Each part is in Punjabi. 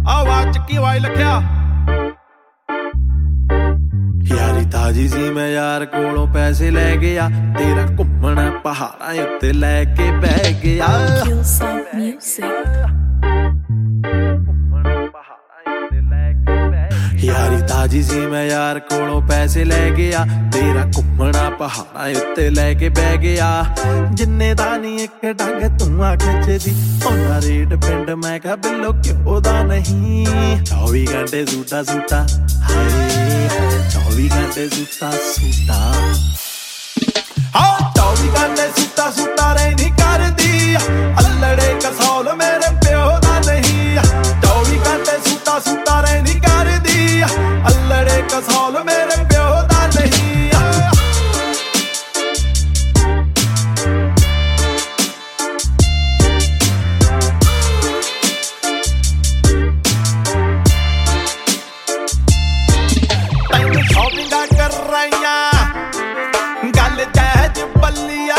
ਆਵਾਜ਼ ਚ ਕੀ ਵਾਈ ਲਿਖਿਆ ਯਾਰੀ ਤਾਜੀ ਸੀ ਮੈਂ ਯਾਰ ਕੋਲੋਂ ਪੈਸੇ ਲੈ ਗਿਆ ਤੇਰਾ ਘੁੰਮਣਾ ਪਹਾੜਾਂ ਉੱਤੇ ਲੈ ਕੇ ਬਹਿ ਗਿਆ ਯਾਰੀ ਤਾਜੀ ਸੀ ਮੈਂ ਯਾਰ ਕੋਲੋਂ ਪੈਸੇ ਲੈ ਗਿਆ ਤੇਰਾ ਘੁੰਮਣਾ ਪਹਾੜਾਂ ਉੱਤੇ ਲੈ ਕੇ ਬਹਿ ਗਿਆ ਜਿੰਨੇ ਦਾ ਨੀ ਇੱਕ ਡੰਗ ਤੂੰ ਆ ਖਿੱਚਦੀ ਉਹਨਾਂ ਰੇਟ ਪਿੰਡ ਮੈਂ ਕਿਹਾ ਬਿੱਲੋ ਕਿਉਂ ਦਾ ਨਹੀਂ 24 ਘੰਟੇ ਸੂਟਾ ਸੂਟਾ ਹਾਏ 24 ਘੰਟੇ ਸੂਟਾ ਸੂਟਾ ਹਾਂ 24 ਘੰਟੇ ਸੂਟਾ ਸੂਟਾ ਰੇ ਨਹੀਂ ਕਰਦੀ ਅਲੜੇ ਕਸੌਲ ਮੇਰੇ ਪਿਓ ਦਾ ਨਹੀਂ 24 ਘੰਟੇ ਸੂਟਾ ਸੂਟਾ ਰੇ ਨਹੀਂ ਕਰਦੀ ਅਲੜੇ ਕਸੌਲ ਮੇਰੇ ਪਿਓ ਦਾ ਨਹੀਂ ਤੈਨੂੰ ਸ਼ੌਪਿੰਗਾਂ ਕਰ ਰਹੀਆਂ ਗੱਲ ਜਹਿਜ ਬੱਲੀਆ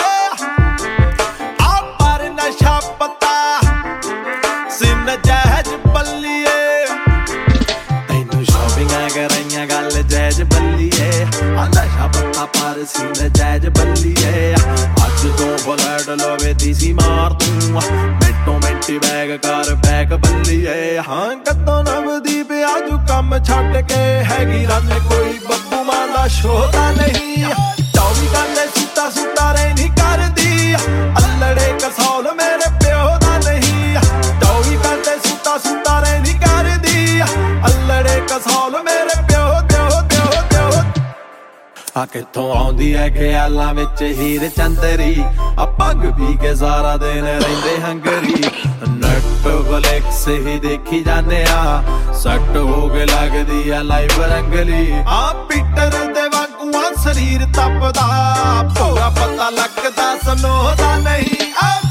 ਆ ਪਰ ਨਸ਼ਾ ਪਤਾ ਸਿਨ ਜਹਿਜ ਬੱਲੀਏ ਤੈਨੂੰ ਸ਼ੌਪਿੰਗਾਂ ਕਰ ਰਹੀਆਂ ਗੱਲ ਜਹਿਜ ਬੱਲੀਏ ਆ ਨਸ਼ਾ ਪਤਾ ਪਰ ਸਿਨ ਜਹਿਜ ਬੱਲੀਏ ਅੱਜ ਤੋਂ ਬਲੈਡ ਲਵੇ ਦੀ ਸੀ ਮਾਰ ਤੂੰ ਮਿੰਟੋ ਮਿੰਟੀ ਬੈਗ ਕਰ ਬੈਗ ਬੱਲੀਏ ਹਾਂ ਕਦੋਂ ਨਵਦੀ ਪਿਆ ਜੂ ਕੰਮ ਛੱਡ ਕੇ ਹੈਗੀ ਰੰਨ ਕੋਈ ਬੱਬੂ ਮਾਂ ਦਾ ਸ਼ੋਤਾ ਨਹੀਂ 24 ਘੰਟੇ ਸੂਟਾ ਸੂਟਾ ਰੇ ਨਹੀਂ ਕਰਦੀ ਅਲੜੇ ਕਸੌਲ ਮੇਰੇ ਪਿਓ ਦਾ ਨਹੀਂ 24 ਘੰਟੇ ਸੂਟਾ ਸੂਟਾ ਰੇ ਨਹੀਂ ਕਰਦੀ ਅਲੜੇ ਕਸੌਲ ਮੇਰੇ ਪਿਓ ਦਿਓ ਆ ਕਿੱਥੋਂ ਆਉਂਦੀ ਐ ਖਿਆਲਾਂ ਵਿੱਚ ਹੀਰ ਚੰਦਰੀ ਆ ਪੱਗ ਪੀ ਕੇ ਸਾਰਾ ਦਿਨ ਰਹਿੰਦੇ ਹੰਗਰੀ ਨੈਟਫਲਿਕਸ ਹੀ ਦੇਖੀ ਜਾਂਦੇ ਆ ਸੱਟ ਹੋ ਕੇ ਲੱਗਦੀ ਆ ਲਾਈਵ ਰੰਗਲੀ ਆ ਪੀਟਰ ਦੇ ਵਾਂਗੂ ਆ ਸਰੀਰ ਤਪਦਾ ਪੂਰਾ ਪਤਾ ਲੱਗਦਾ ਸਨੋ ਦਾ ਨਹੀਂ ਆ